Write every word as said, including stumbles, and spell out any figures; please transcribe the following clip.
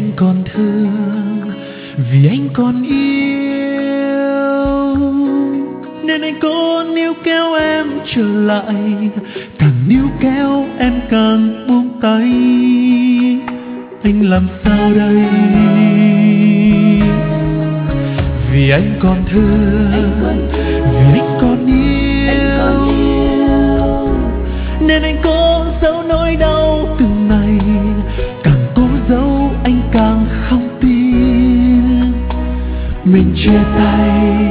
anh còn thương, vì anh còn yêu, nên anh cố níu kéo em trở lại, càng níu kéo em càng buông tay. Anh làm sao đây? Vì anh còn thương, vì anh còn yêu, nên anh cố giấu nỗi đau từng ngày, càng cố giấu anh càng không tin mình chia tay.